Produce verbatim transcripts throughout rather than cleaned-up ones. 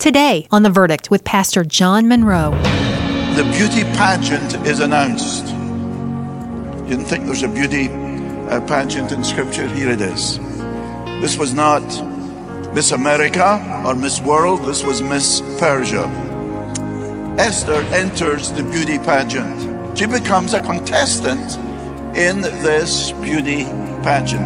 Today on The Verdict with Pastor John Monroe. The beauty pageant is announced. You didn't think there's a beauty uh, pageant in Scripture? Here it is. This was not Miss America or Miss World. This was Miss Persia. Esther enters the beauty pageant. She becomes a contestant in this beauty pageant.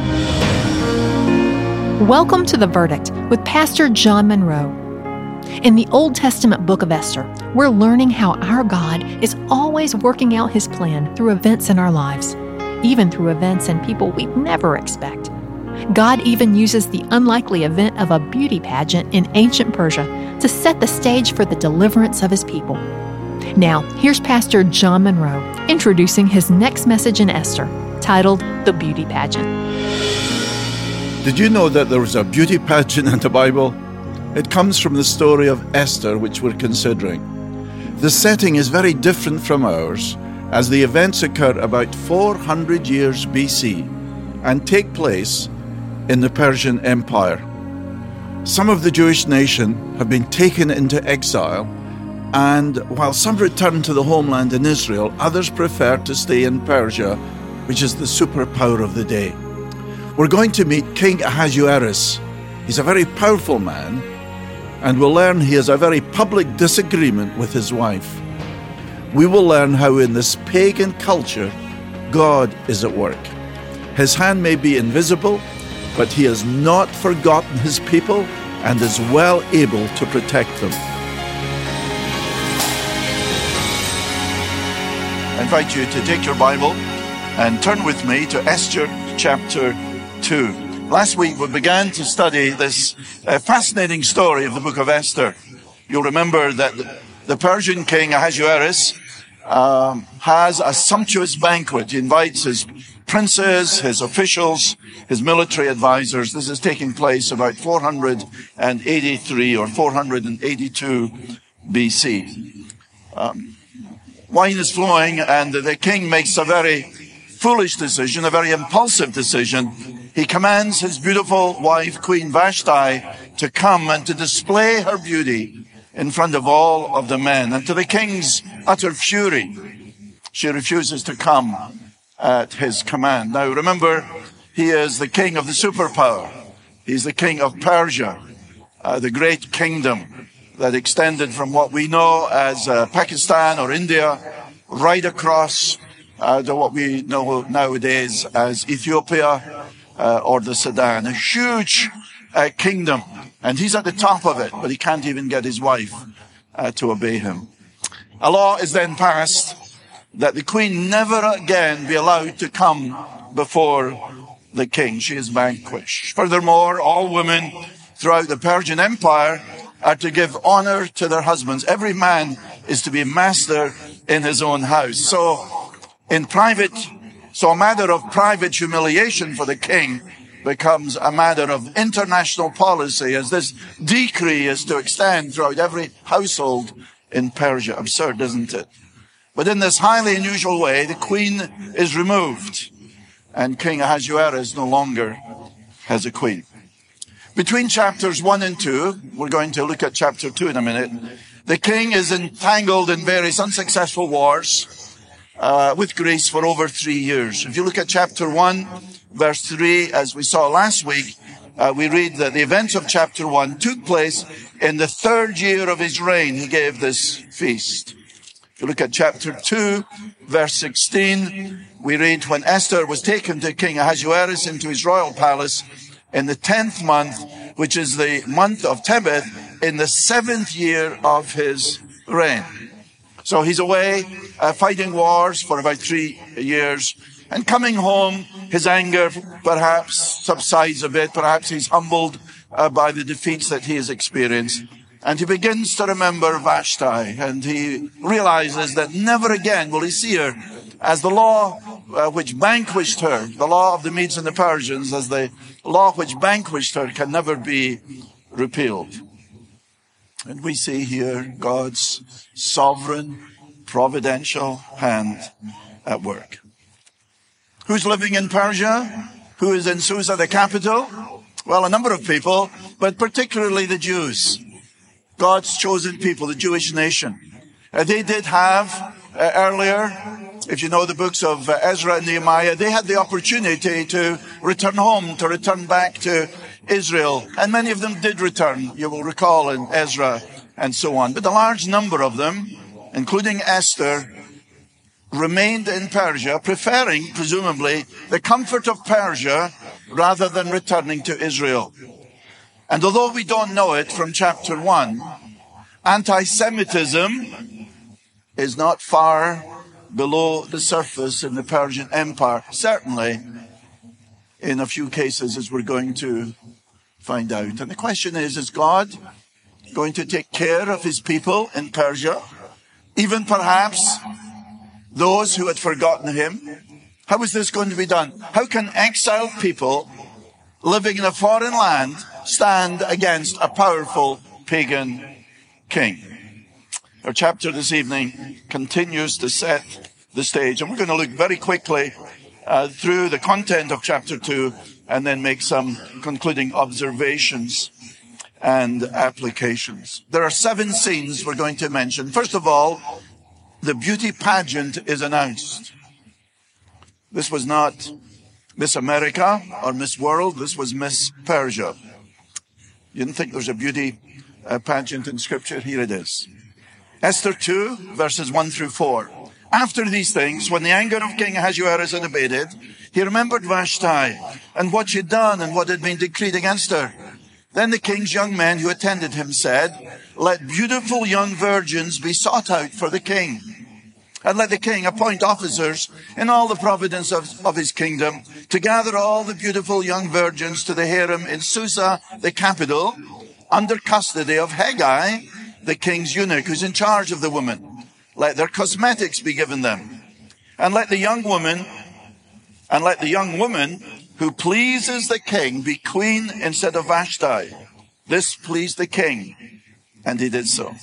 Welcome to The Verdict with Pastor John Monroe. In the Old Testament book of Esther, we're learning how our God is always working out His plan through events in our lives, even through events and people we'd never expect. God even uses the unlikely event of a beauty pageant in ancient Persia to set the stage for the deliverance of His people. Now, here's Pastor John Monroe introducing his next message in Esther, titled The Beauty Pageant. Did you know that there was a beauty pageant in the Bible? It comes from the story of Esther, which we're considering. The setting is very different from ours, as the events occur about four hundred years B C and take place in the Persian Empire. Some of the Jewish nation have been taken into exile, and while some return to the homeland in Israel, others prefer to stay in Persia, which is the superpower of the day. We're going to meet King Ahasuerus. He's a very powerful man, and we'll learn he has a very public disagreement with his wife. We will learn how in this pagan culture, God is at work. His hand may be invisible, but He has not forgotten His people and is well able to protect them. I invite you to take your Bible and turn with me to Esther chapter two. Last week we began to study this uh, fascinating story of the book of Esther. You'll remember that the Persian king Ahasuerus um, has a sumptuous banquet. He invites his princes, his officials, his military advisors. This is taking place about four hundred eighty-three or four hundred eighty-two B C. Um, wine is flowing, and the king makes a very foolish decision, a very impulsive decision. He commands his beautiful wife, Queen Vashti, to come and to display her beauty in front of all of the men. And to the king's utter fury, she refuses to come at his command. Now remember, he is the king of the superpower. He's the king of Persia, uh, the great kingdom that extended from what we know as uh, Pakistan or India right across uh, to what we know nowadays as Ethiopia, Uh, or the Sudan, a huge uh, kingdom. And he's at the top of it, but he can't even get his wife uh, to obey him. A law is then passed that the queen never again be allowed to come before the king. She is vanquished. Furthermore, all women throughout the Persian Empire are to give honor to their husbands. Every man is to be master in his own house. So, in private So a matter of private humiliation for the king becomes a matter of international policy, as this decree is to extend throughout every household in Persia. Absurd, isn't it? But in this highly unusual way, the queen is removed, and King Ahasuerus no longer has a queen. Between chapters one and two, we're going to look at chapter two in a minute, the king is entangled in various unsuccessful wars Uh, with Greece for over three years. If you look at chapter one, verse three, as we saw last week, uh, we read that the events of chapter one took place in the third year of his reign. He gave this feast. If you look at chapter two, verse sixteen, we read, when Esther was taken to King Ahasuerus into his royal palace in the tenth month, which is the month of Tebeth, in the seventh year of his reign. So he's away uh, fighting wars for about three years. And coming home, his anger perhaps subsides a bit. Perhaps he's humbled uh, by the defeats that he has experienced. And he begins to remember Vashti. And he realizes that never again will he see her as the law uh, which vanquished her, the law of the Medes and the Persians, as the law which vanquished her can never be repealed. And we see here God's sovereign, providential hand at work. Who's living in Persia? Who is in Susa, the capital? Well, a number of people, but particularly the Jews. God's chosen people, the Jewish nation. Uh, they did have uh, earlier, if you know the books of uh, Ezra and Nehemiah, they had the opportunity to return home, to return back to Israel. And many of them did return, you will recall, in Ezra and so on. But a large number of them, including Esther, remained in Persia, preferring, presumably, the comfort of Persia rather than returning to Israel. And although we don't know it from chapter one, anti-Semitism is not far below the surface in the Persian Empire. Certainly, in a few cases, as we're going to find out. And the question is, is God going to take care of his people in Persia? Even perhaps those who had forgotten him? How is this going to be done? How can exiled people living in a foreign land stand against a powerful pagan king? Our chapter this evening continues to set the stage, and we're going to look very quickly uh, through the content of chapter two and then make some concluding observations and applications. There are seven scenes we're going to mention. First of all, the beauty pageant is announced. This was not Miss America or Miss World. This was Miss Persia. You didn't think there's a beauty uh, pageant in Scripture? Here it is. Esther two, verses one through four. After these things, when the anger of King Ahasuerus had abated, he remembered Vashti and what she had done and what had been decreed against her. Then the king's young men who attended him said, "Let beautiful young virgins be sought out for the king. And let the king appoint officers in all the province of, of his kingdom to gather all the beautiful young virgins to the harem in Susa, the capital, under custody of Haggai, the king's eunuch, who's in charge of the women. Let their cosmetics be given them. And let the young woman, and let the young woman who pleases the king be queen instead of Vashti." This pleased the king, and he did so.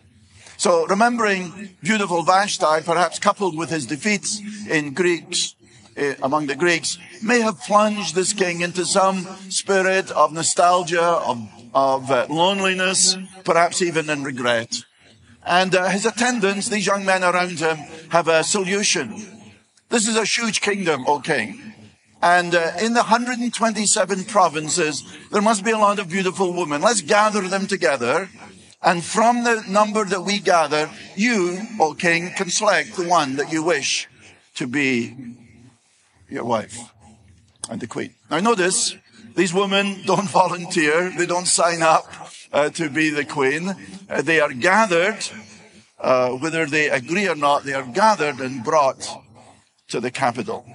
So remembering beautiful Vashti, perhaps coupled with his defeats in Greeks, uh, among the Greeks, may have plunged this king into some spirit of nostalgia, of, of uh, loneliness, perhaps even in regret. And uh, his attendants, these young men around him, have a solution. This is a huge kingdom, O king. And uh, in the one hundred twenty-seven provinces, there must be a lot of beautiful women. Let's gather them together. And from the number that we gather, you, O king, can select the one that you wish to be your wife and the queen. Now notice, these women don't volunteer. They don't sign up uh, to be the queen. Uh, they are gathered, uh, whether they agree or not, they are gathered and brought to the capital.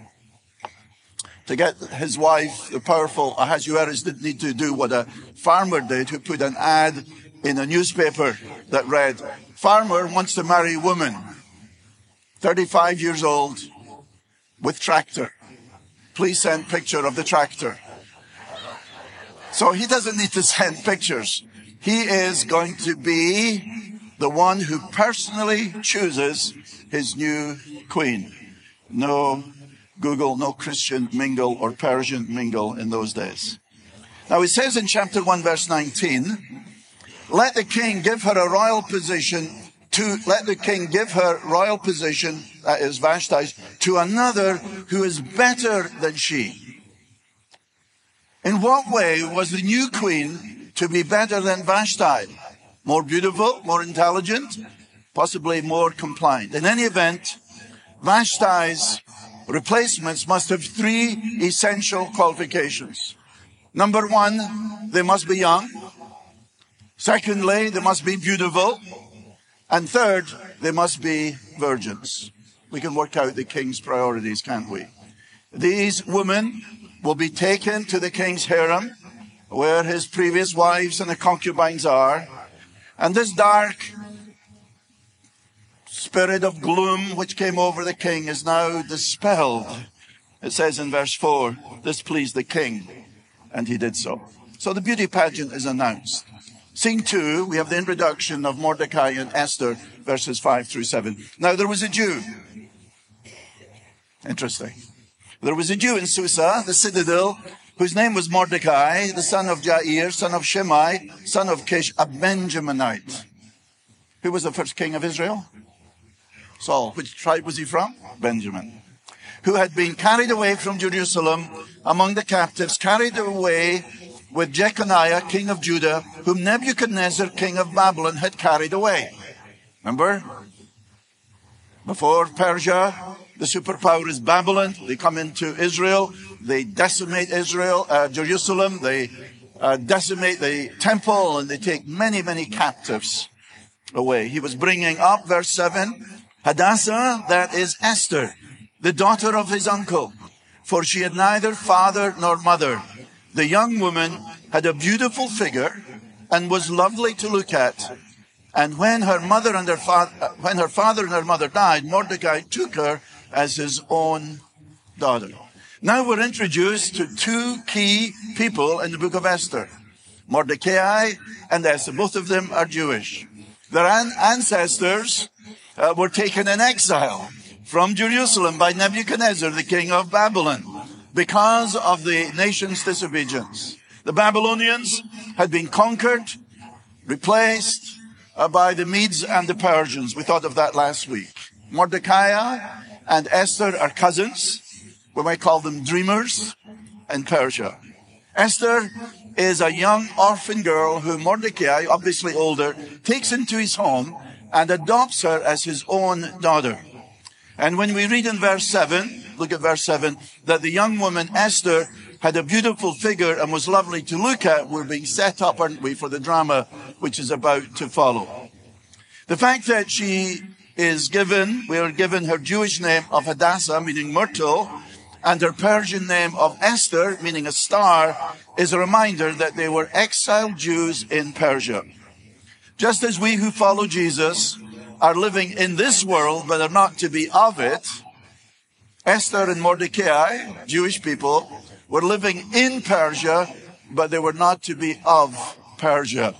To get his wife, the powerful Ahasuerus, didn't need to do what a farmer did, who put an ad in a newspaper that read, "Farmer wants to marry woman, thirty-five years old, with tractor. Please send picture of the tractor." So he doesn't need to send pictures. He is going to be the one who personally chooses his new queen. No Google, no Christian mingle or Persian mingle in those days. Now it says in chapter one, verse nineteen, let the king give her a royal position to, let the king give her royal position, that is Vashti's, to another who is better than she. In what way was the new queen to be better than Vashti? More beautiful, more intelligent, possibly more compliant. In any event, Vashti's replacements must have three essential qualifications. Number one, they must be young. Secondly, they must be beautiful. And third, they must be virgins. We can work out the king's priorities, can't we? These women will be taken to the king's harem, where his previous wives and the concubines are. And this dark spirit of gloom which came over the king is now dispelled. It says in verse four, this pleased the king, and he did so. So the beauty pageant is announced. Scene two, we have the introduction of Mordecai and Esther, verses five through seven. Now there was a Jew. Interesting. There was a Jew in Susa, the citadel, whose name was Mordecai, the son of Jair, son of Shimei, son of Kish, a Benjaminite. Who was the first king of Israel? Saul. Which tribe was he from? Benjamin. Who had been carried away from Jerusalem among the captives, carried away with Jeconiah, king of Judah, whom Nebuchadnezzar, king of Babylon, had carried away. Remember? Before Persia, the superpower is Babylon. They come into Israel. They decimate Israel, uh, Jerusalem. They uh, decimate the temple, and they take many, many captives away. He was bringing up, verse seven, Hadassah, that is Esther, the daughter of his uncle, for she had neither father nor mother. The young woman had a beautiful figure and was lovely to look at. And when her mother and her father, when her father and her mother died, Mordecai took her as his own daughter. Now we're introduced to two key people in the book of Esther, Mordecai and Esther. Both of them are Jewish. Their an- ancestors uh, were taken in exile from Jerusalem by Nebuchadnezzar, the king of Babylon, because of the nation's disobedience. The Babylonians had been conquered, replaced uh, by the Medes and the Persians. We thought of that last week. Mordecai and Esther are cousins. We might call them dreamers in Persia. Esther is a young orphan girl who Mordecai, obviously older, takes into his home and adopts her as his own daughter. And when we read in verse seven, look at verse seven, that the young woman Esther had a beautiful figure and was lovely to look at, we're being set up, aren't we, for the drama which is about to follow. The fact that she is given, we are given her Jewish name of Hadassah, meaning myrtle, and her Persian name of Esther, meaning a star, is a reminder that they were exiled Jews in Persia. Just as we who follow Jesus are living in this world but are not to be of it, Esther and Mordecai, Jewish people, were living in Persia, but they were not to be of Persia.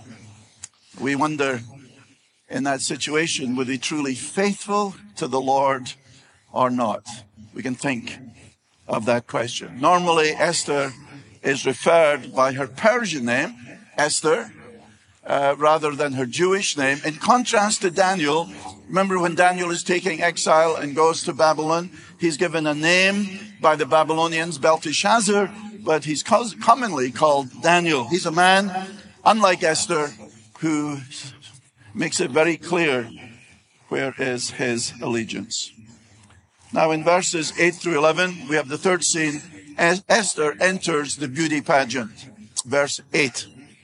We wonder, in that situation, were they truly faithful to the Lord or not? We can think of that question. Normally, Esther is referred by her Persian name, Esther, uh, rather than her Jewish name. In contrast to Daniel, remember when Daniel is taking exile and goes to Babylon, he's given a name by the Babylonians, Belteshazzar, but he's commonly called Daniel. He's a man, unlike Esther, who makes it very clear where is his allegiance. Now in verses eight through eleven, we have the third scene. Esther enters the beauty pageant. Verse eight.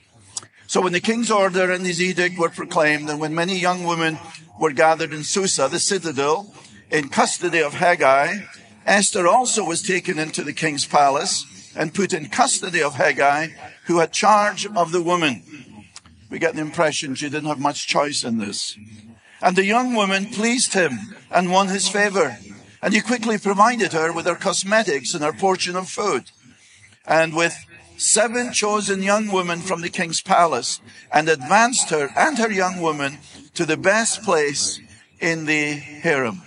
So when the king's order and his edict were proclaimed, and when many young women were gathered in Susa, the citadel, in custody of Haggai, Esther also was taken into the king's palace and put in custody of Haggai, who had charge of the woman. We get the impression she didn't have much choice in this. And the young woman pleased him and won his favor. And he quickly provided her with her cosmetics and her portion of food. And with seven chosen young women from the king's palace, and advanced her and her young woman to the best place in the harem.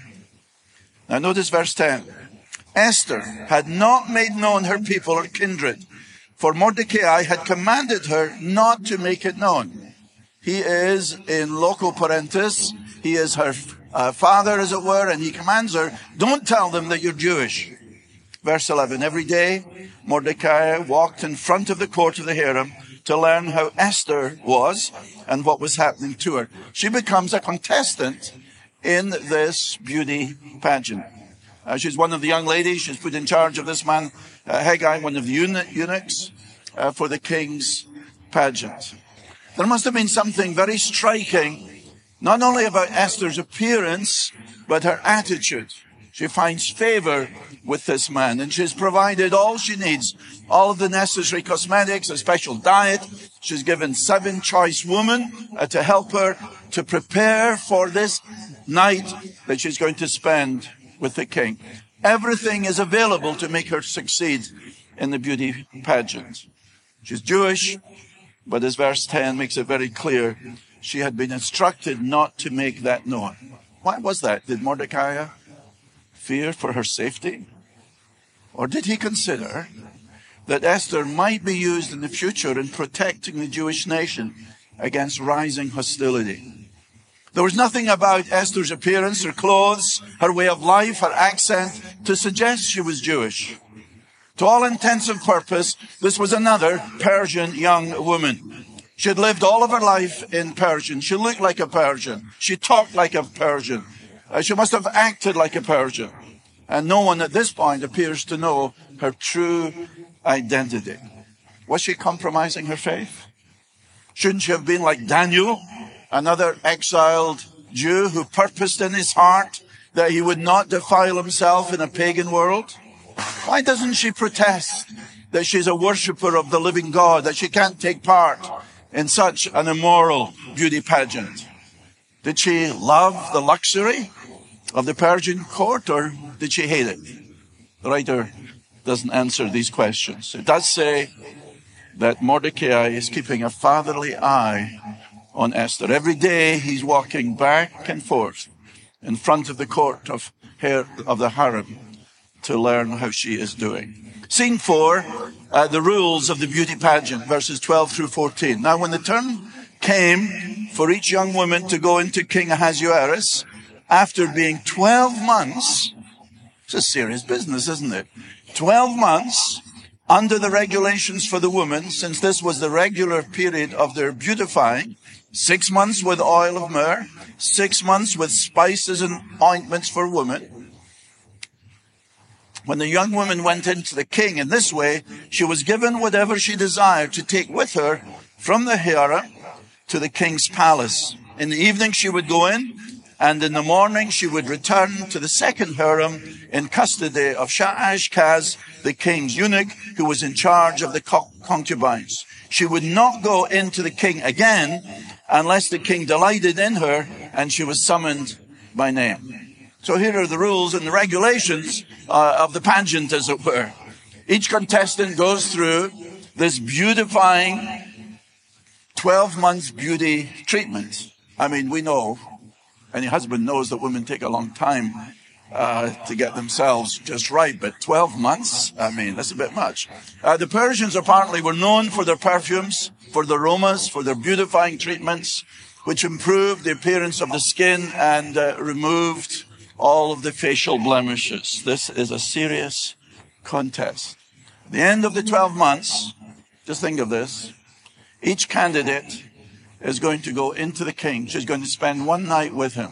Now notice verse ten. Esther had not made known her people or kindred, for Mordecai had commanded her not to make it known. He is in loco parentis. He is her uh, father, as it were, and he commands her, don't tell them that you're Jewish. Verse eleven, every day Mordecai walked in front of the court of the harem to learn how Esther was and what was happening to her. She becomes a contestant in this beauty pageant. Uh, she's one of the young ladies. She's put in charge of this man, uh, Haggai, one of the eunuchs, uh, for the king's pageant. There must have been something very striking, not only about Esther's appearance, but her attitude. She finds favor with this man, and she's provided all she needs, all of the necessary cosmetics, a special diet. She's given seven choice women uh, to help her to prepare for this night that she's going to spend with the king. Everything is available to make her succeed in the beauty pageant. She's Jewish, but as verse ten makes it very clear, she had been instructed not to make that known. Why was that? Did Mordecai fear for her safety? Or did he consider that Esther might be used in the future in protecting the Jewish nation against rising hostility. There was nothing about Esther's appearance, her clothes, her way of life, her accent to suggest she was Jewish. To all intents and purpose, this was another Persian young woman. She had lived all of her life in Persian. She looked like a Persian. She talked like a Persian. Uh, she must have acted like a Persian. And no one at this point appears to know her true identity. Was she compromising her faith? Shouldn't she have been like Daniel, another exiled Jew who purposed in his heart that he would not defile himself in a pagan world? Why doesn't she protest that she's a worshiper of the living God, that she can't take part in such an immoral beauty pageant? Did she love the luxury of the Persian court, or did she hate it? The writer doesn't answer these questions. It does say that Mordecai is keeping a fatherly eye on Esther. Every day he's walking back and forth in front of the court of, her, of the harem to learn how she is doing. Scene four, uh, the rules of the beauty pageant, verses twelve through fourteen. Now when the turn came for each young woman to go into King Ahasuerus, after being twelve months, it's a serious business, isn't it? twelve months under the regulations for the woman, since this was the regular period of their beautifying, six months with oil of myrrh, six months with spices and ointments for women. When the young woman went into the king in this way, she was given whatever she desired to take with her from the harem to the king's palace. In the evening she would go in, and in the morning she would return to the second harem in custody of Shaashgaz, the king's eunuch, who was in charge of the concubines. She would not go into the king again unless the king delighted in her and she was summoned by name. So here are the rules and the regulations uh, of the pageant, as it were. Each contestant goes through this beautifying twelve months beauty treatment. I mean, we know, any husband knows that women take a long time uh, to get themselves just right, but twelve months, I mean, that's a bit much. Uh, the Persians apparently were known for their perfumes, for their aromas, for their beautifying treatments, which improved the appearance of the skin and uh, removed all of the facial blemishes. This is a serious contest. At the end of the twelve months, just think of this, each candidate is going to go into the king. She's going to spend one night with him.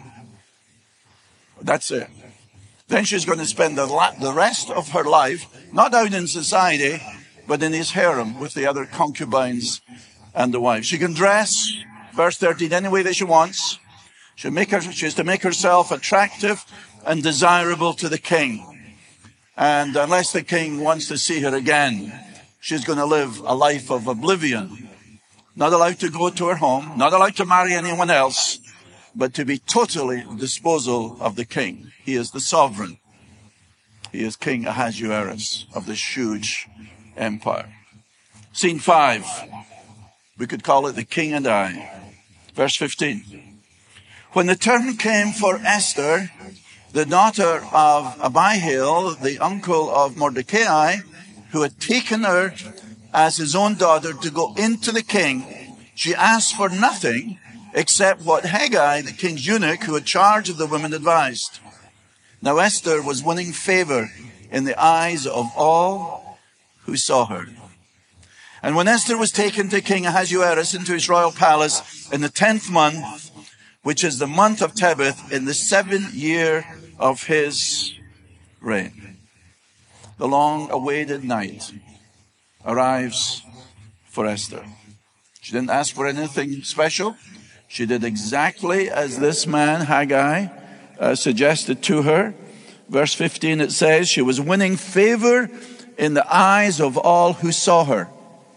That's it. Then she's going to spend the, la- the rest of her life, not out in society, but in his harem with the other concubines and the wives. She can dress, verse thirteen, any way that she wants. She'll make her, she's to make herself attractive and desirable to the king. And unless the king wants to see her again, she's going to live a life of oblivion. Not allowed to go to her home, not allowed to marry anyone else, but to be totally at the disposal of the king. He is the sovereign. He is King Ahasuerus of this huge empire. Scene five. We could call it the king and I. Verse fifteen. When the turn came for Esther, the daughter of Abihail, the uncle of Mordecai, who had taken her as his own daughter to go into the king, she asked for nothing except what Haggai, the king's eunuch, who had charge of the women, advised. Now Esther was winning favor in the eyes of all who saw her. And when Esther was taken to King Ahasuerus into his royal palace in the tenth month, which is the month of Tebeth, in the seventh year of his reign, the long-awaited night arrives for Esther. She didn't ask for anything special. She did exactly as this man, Haggai, uh, suggested to her. Verse fifteen, it says, she was winning favor in the eyes of all who saw her.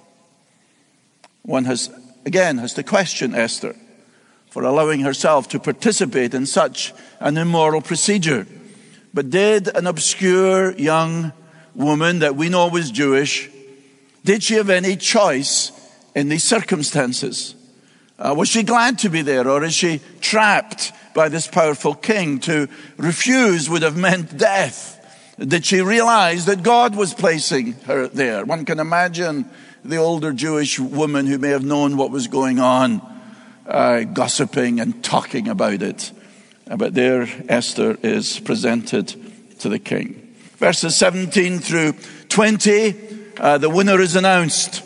One has, again, has to question Esther for allowing herself to participate in such an immoral procedure. But did an obscure young woman that we know was Jewish, did she have any choice in these circumstances? Uh, was she glad to be there, or is she trapped by this powerful king? To refuse would have meant death. did she realize that God was placing her there. One can imagine the older Jewish woman who may have known what was going on, uh, gossiping and talking about it. But there Esther is presented to the king. Verses seventeen through twenty, uh, the winner is announced.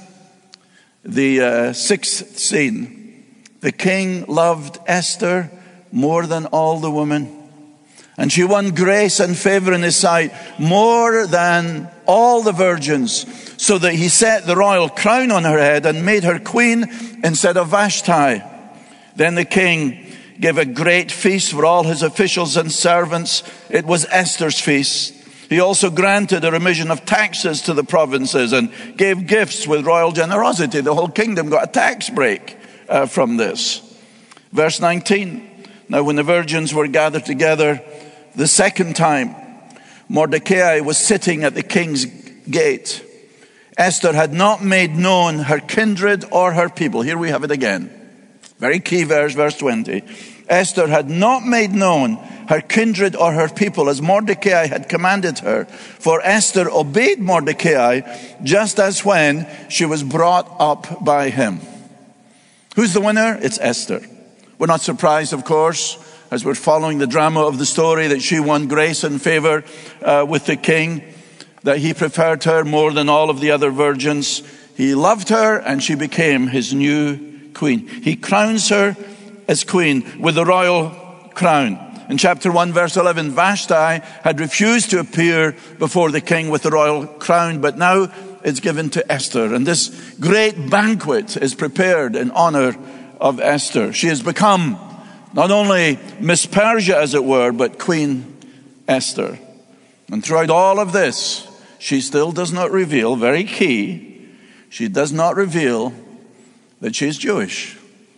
The uh, sixth scene. The king loved Esther more than all the women, and she won grace and favor in his sight more than all the virgins, so that he set the royal crown on her head and made her queen instead of Vashti. Then the king gave a great feast for all his officials and servants. It was Esther's feast. He also granted a remission of taxes to the provinces and gave gifts with royal generosity. The whole kingdom got a tax break uh, from this. Verse nineteen. Now when the virgins were gathered together the second time, Mordecai was sitting at the king's gate. Esther had not made known her kindred or her people. Here we have it again. Very key verse, verse twenty. Esther had not made known her kindred or her people as Mordecai had commanded her. For Esther obeyed Mordecai just as when she was brought up by him. Who's the winner? It's Esther. We're not surprised, of course, as we're following the drama of the story, that she won grace and favor uh, with the king, that he preferred her more than all of the other virgins. He loved her and she became his new queen. He crowns her as queen with the royal crown. In chapter one, verse eleven, Vashti had refused to appear before the king with the royal crown, but now it's given to Esther. And this great banquet is prepared in honor of Esther. She has become not only Miss Persia, as it were, but Queen Esther. And throughout all of this, she still does not reveal, very key, she does not reveal that she's Jewish.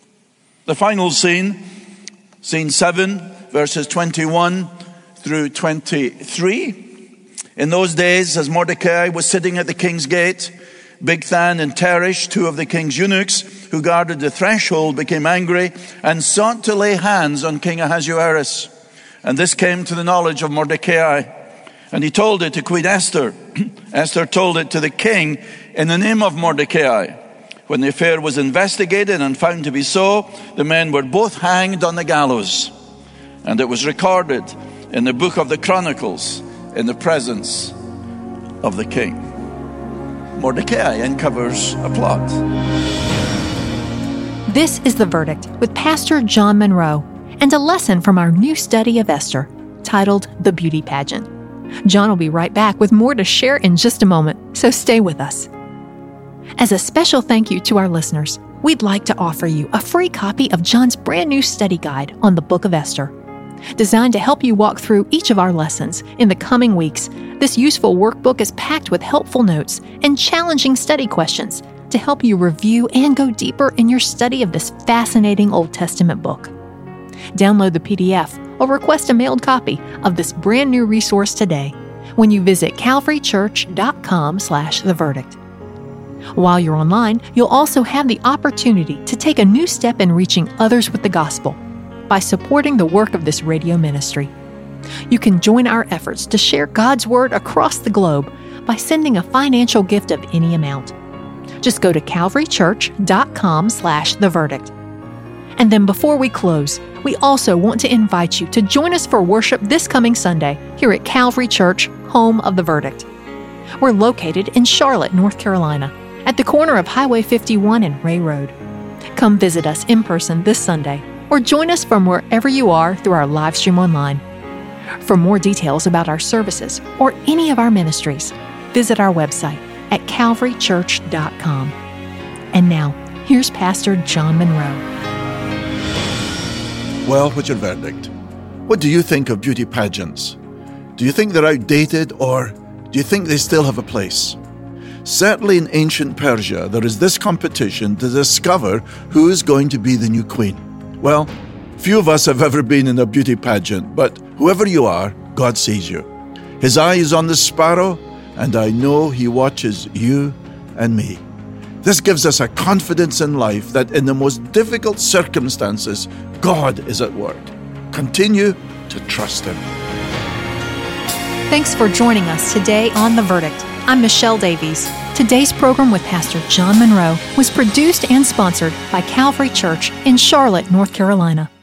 The final scene, scene seven, verses twenty-one through twenty-three. In those days, as Mordecai was sitting at the king's gate, Bigthan and Teresh, two of the king's eunuchs who guarded the threshold, became angry and sought to lay hands on King Ahasuerus. And this came to the knowledge of Mordecai, and he told it to Queen Esther. Esther told it to the king in the name of Mordecai. When the affair was investigated and found to be so, the men were both hanged on the gallows. And it was recorded in the book of the Chronicles in the presence of the king. Mordecai uncovers a plot. This is The Verdict with Pastor John Monroe and a lesson from our new study of Esther titled The Beauty Pageant. John will be right back with more to share in just a moment, so stay with us. As a special thank you to our listeners, we'd like to offer you a free copy of John's brand new study guide on the Book of Esther. Designed to help you walk through each of our lessons in the coming weeks, this useful workbook is packed with helpful notes and challenging study questions to help you review and go deeper in your study of this fascinating Old Testament book. Download the P D F or request a mailed copy of this brand new resource today when you visit calvarychurch.com slash the verdict. While you're online, you'll also have the opportunity to take a new step in reaching others with the gospel by supporting the work of this radio ministry. You can join our efforts to share God's Word across the globe by sending a financial gift of any amount. Just go to calvarychurch.com slash the verdict. And then before we close, we also want to invite you to join us for worship this coming Sunday here at Calvary Church, home of the Verdict. We're located in Charlotte, North Carolina, at the corner of Highway fifty-one and Ray Road. Come visit us in person this Sunday, or join us from wherever you are through our live stream online. For more details about our services or any of our ministries, visit our website at calvary church dot com. And now, here's Pastor John Monroe. Well, what's your verdict? What do you think of beauty pageants? Do you think they're outdated, or do you think they still have a place? Certainly in ancient Persia, there is this competition to discover who is going to be the new queen. Well, few of us have ever been in a beauty pageant, but whoever you are, God sees you. His eye is on the sparrow, and I know He watches you and me. This gives us a confidence in life that in the most difficult circumstances, God is at work. Continue to trust Him. Thanks for joining us today on The Verdict. I'm Michelle Davies. Today's program with Pastor John Monroe was produced and sponsored by Calvary Church in Charlotte, North Carolina.